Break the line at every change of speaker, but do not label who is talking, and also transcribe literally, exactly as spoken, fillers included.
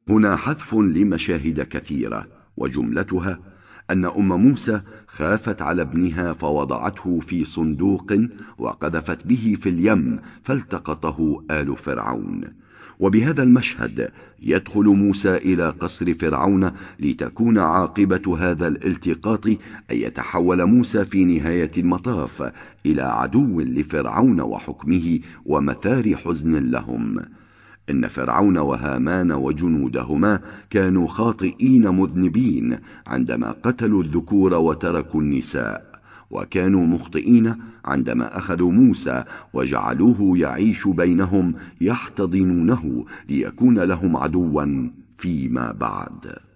هنا حذف لمشاهد كثيرة، وجملتها أن أم موسى خافت على ابنها فوضعته في صندوق وقذفت به في اليم فالتقطه آل فرعون. وبهذا المشهد يدخل موسى إلى قصر فرعون لتكون عاقبة هذا الالتقاط أن يتحول موسى في نهاية المطاف إلى عدو لفرعون وحكمه ومثار حزن لهم. إن فرعون وهامان وجنودهما كانوا خاطئين مذنبين عندما قتلوا الذكور وتركوا النساء، وكانوا مخطئين عندما أخذوا موسى وجعلوه يعيش بينهم يحتضنونه ليكون لهم عدوا فيما بعد.